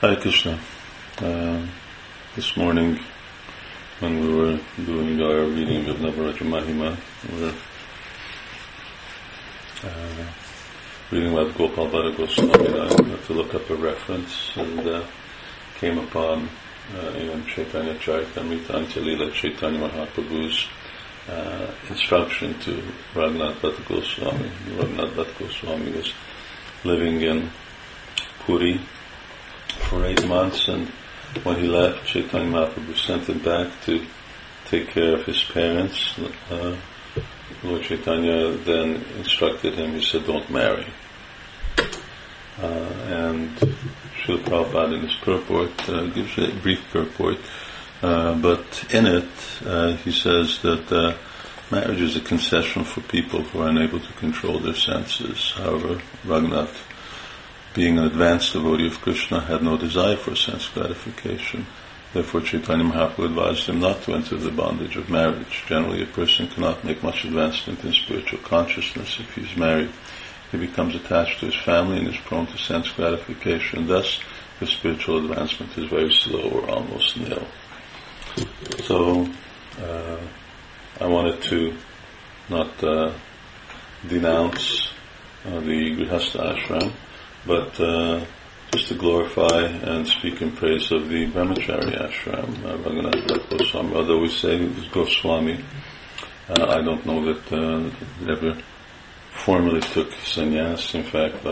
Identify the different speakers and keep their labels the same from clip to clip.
Speaker 1: Hare Krishna. This morning, when we were doing our reading of Navaraja Mahima, we were reading about Gopal Bhatta Goswami. I had to look up a reference and came upon in Chaitanya Charitamrita Antya-lila Chaitanya Mahaprabhu's instruction to Raghunath Bhatta Goswami. Raghunath Bhatta Goswami was living in Puri for 8 months, and when he left, Chaitanya Mahaprabhu sent him back to take care of his parents. Lord Chaitanya then instructed him, he said, don't marry. And Srila Prabhupada in his purport gives a brief purport, but in it he says that marriage is a concession for people who are unable to control their senses. However, Raghunath, being an advanced devotee of Krishna, had no desire for sense gratification. Therefore, Chaitanya Mahaprabhu advised him not to enter the bondage of marriage. Generally, a person cannot make much advancement in spiritual consciousness if he is married. He becomes attached to his family and is prone to sense gratification. Thus, his spiritual advancement is very slow or almost nil. So, I wanted to not denounce the Grihastha ashram, but just to glorify and speak in praise of the Brahmachari ashram, Raghunath Bhatta Goswami. Although we say it was Goswami, I don't know that he ever formally took sannyas. In fact,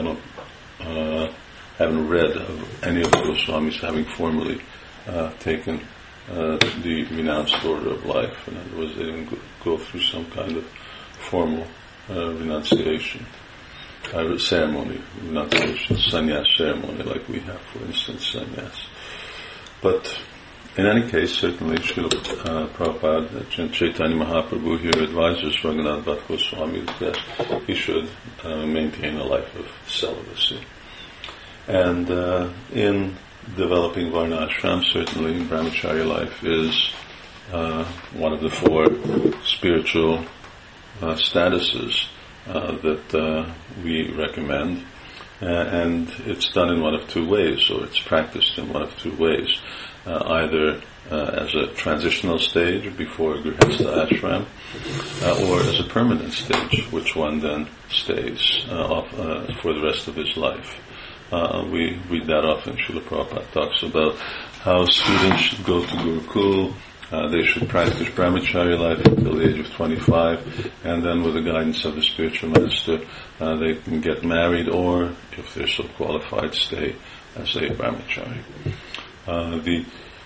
Speaker 1: I haven't read of any of the Goswamis having formally taken the renounced order of life. In other words, they didn't go through some kind of formal renunciation. Ceremony, renunciation, sannyas ceremony, like we have, for instance, sannyas. But in any case, certainly Srila Prabhupada, Chaitanya Mahaprabhu here advises Raghunath Bhatta Goswami that he should maintain a life of celibacy. And in developing Varnashram, certainly Brahmacharya life is one of the 4 spiritual statuses that we recommend, and it's done in one of 2 ways, or it's practiced in one of 2 ways, either as a transitional stage before Grihastha ashram, or as a permanent stage, which one then stays for the rest of his life. We read that often. Srila Prabhupada talks about how students should go to Gurukul. They should practice Brahmacharya life until the age of 25, and then with the guidance of the spiritual master, they can get married, or, if they're so qualified, stay as a Brahmachari. The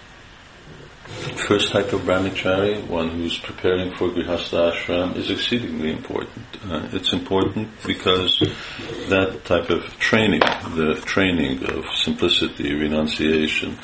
Speaker 1: first type of Brahmachari, one who's preparing for Grihastha ashram, is exceedingly important. It's important because that type of training, the training of simplicity, renunciation,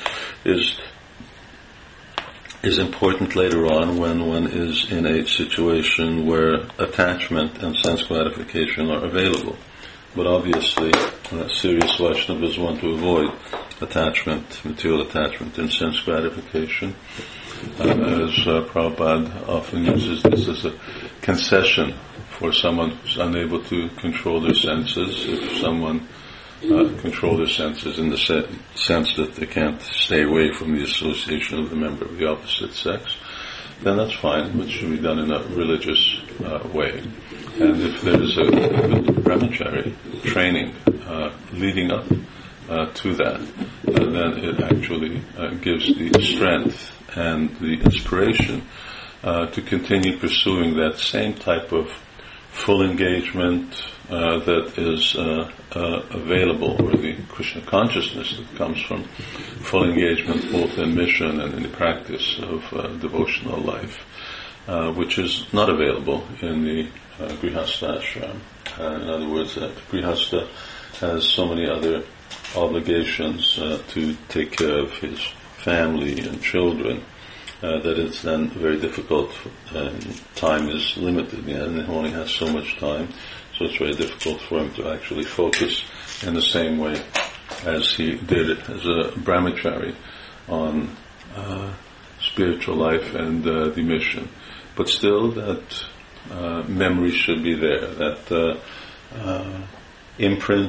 Speaker 1: is important later on when one is in a situation where attachment and sense gratification are available. But obviously, serious Vaishnavas want to avoid attachment, material attachment and sense gratification. As Prabhupada often uses this as a concession for someone who's unable to control their senses. If someone control their senses in the sense that they can't stay away from the association of the member of the opposite sex, then that's fine, but should be done in a religious way. And if there is a brahmachari training leading up to that, then it actually gives the strength and the inspiration to continue pursuing that same type of full engagement that is available, or the Krishna consciousness that comes from full engagement both in mission and in the practice of devotional life, which is not available in the Grihastha ashram. In other words, Grihastha has so many other obligations to take care of his family and children, that it's then very difficult. Time is limited, and he only has so much time, so it's very difficult for him to actually focus in the same way as he did it as a brahmachari on spiritual life and the mission. But still, that memory should be there, that imprint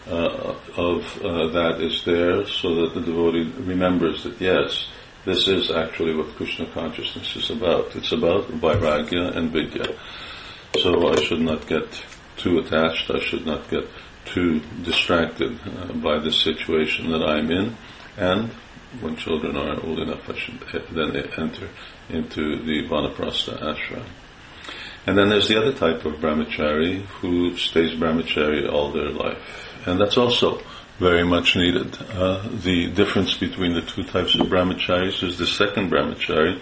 Speaker 1: of that is there, so that the devotee remembers that yes, this is actually what Krishna consciousness is about. It's about vairagya and vidya. So I should not get too attached, I should not get too distracted by the situation that I'm in, and when children are old enough, I should then enter into the vanaprastha ashram. And then there's the other type of brahmachari who stays brahmachari all their life. And that's also very much needed. The difference between the two types of brahmacharis is the second brahmachari.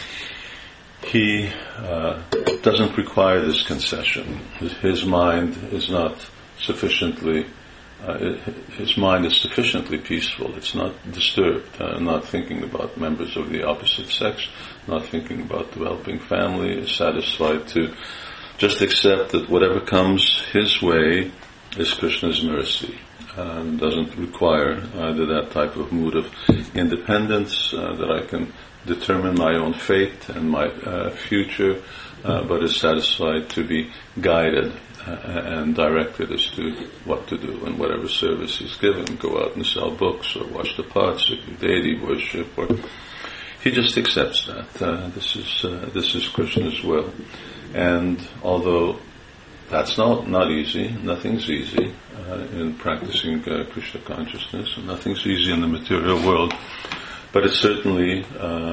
Speaker 1: He doesn't require this concession. His mind is not sufficiently his mind is sufficiently peaceful. It's not disturbed, not thinking about members of the opposite sex, not thinking about developing family, is satisfied to just accept that whatever comes his way is Krishna's mercy, and doesn't require either that type of mood of independence, that I can determine my own fate and my future, but is satisfied to be guided and directed as to what to do and whatever service he's given. Go out and sell books, or wash the pots, or do deity worship, or he just accepts that this is Krishna's will. And although that's not easy, nothing's easy in practicing Krishna consciousness, and nothing's easy in the material world, but it certainly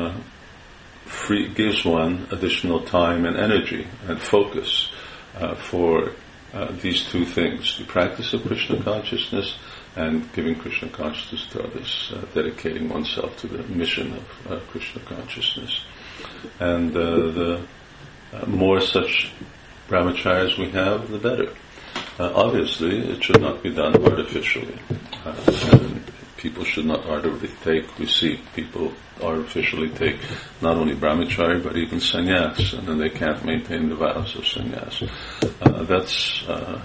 Speaker 1: gives one additional time and energy and focus for these two things: the practice of Krishna consciousness and giving Krishna consciousness to others, dedicating oneself to the mission of Krishna consciousness. And the more such brahmacharis we have, the better. Obviously, it should not be done artificially. People should not artificially take, we see people artificially take not only brahmachari but even sannyas, and then they can't maintain the vows of sannyas. That's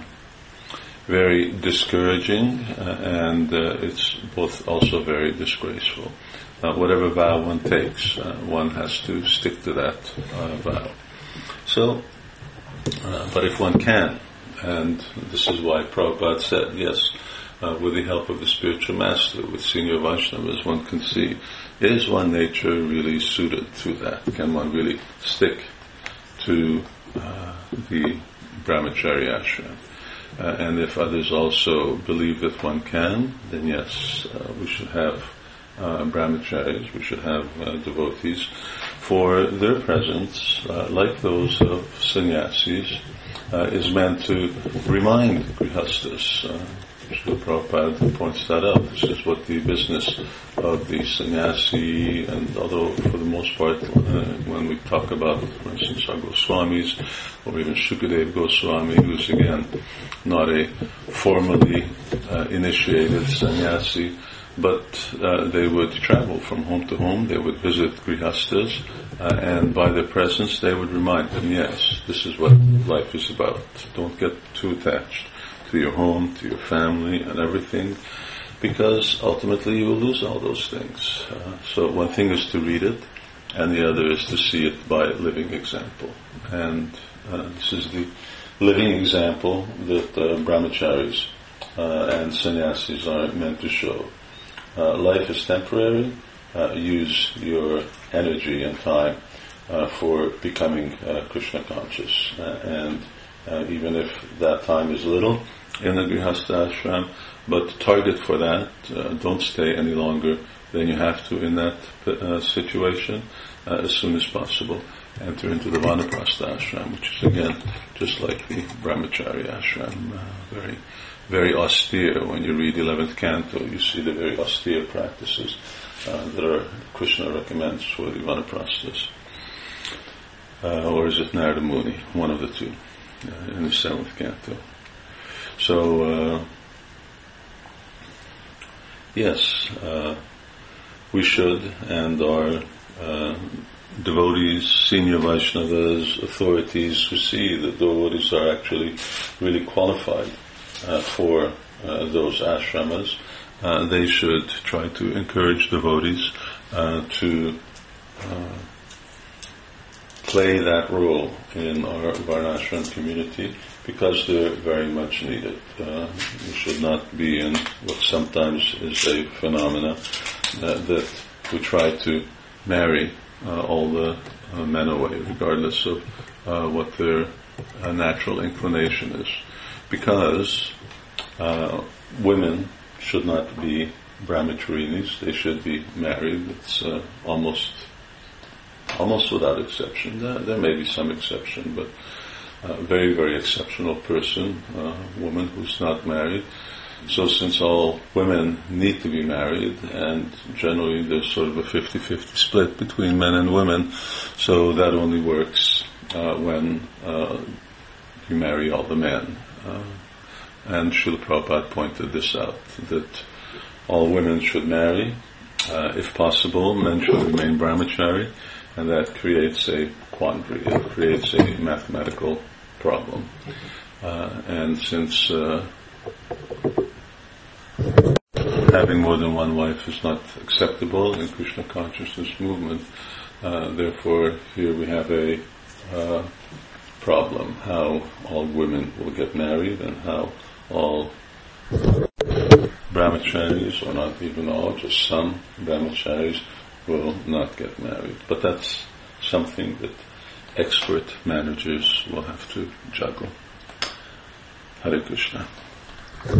Speaker 1: very discouraging, and it's both also very disgraceful. Whatever vow one takes, one has to stick to that vow. So, but if one can, and this is why Prabhupada said, yes, with the help of the spiritual master, with senior Vaishnavas, one can see, is one nature really suited to that? Can one really stick to the brahmachari ashram? And if others also believe that one can, then yes, we should have brahmacharis, we should have devotees, for their presence, like those of sannyasis, is meant to remind grihastas. Srila Prabhupada points that out. This is what the business of the sannyasi, and although for the most part, when we talk about, for instance, our Goswamis, or even Shukadev Goswami, who's again not a formally initiated sannyasi, but they would travel from home to home, they would visit grihastas, and by their presence they would remind them, yes, this is what life is about. Don't get too attached to your home, to your family, and everything, because ultimately you will lose all those things. So one thing is to read it, and the other is to see it by living example. And this is the living example that brahmacharis and sannyasis are meant to show. Life is temporary. Use your energy and time for becoming Krishna conscious. And even if that time is little in the grihastha ashram, but target for that. Don't stay any longer than you have to in that situation. As soon as possible, enter into the vanaprastha ashram, which is again just like the brahmachari ashram, very, very austere. When you read 11th canto, you see the very austere practices that Krishna recommends for the vanaprasthas. Or is it Narada Muni? One of the two, in the 7th canto. So, yes, we should, and our devotees, senior Vaishnavas, authorities who see that devotees are actually really qualified for those ashramas, they should try to encourage devotees to play that role in our Varnashram community because they're very much needed. We should not be in what sometimes is a phenomena that we try to marry all the men away, regardless of what their natural inclination is. Because women should not be brahmacharinis, they should be married. It's almost without exception. There may be some exception, but a very, very exceptional person, woman who's not married. So since all women need to be married, and generally there's sort of a 50-50 split between men and women, so that only works when you marry all the men. And Srila Prabhupada pointed this out, that all women should marry. If possible, men should remain brahmachari, and that creates a quandary, it creates a mathematical problem. And since having more than one wife is not acceptable in Krishna consciousness movement, therefore here we have a problem, how all women will get married and how all brahmacharis, or not even all, just some brahmacharis will not get married. But that's something that expert managers will have to juggle. Hare Krishna.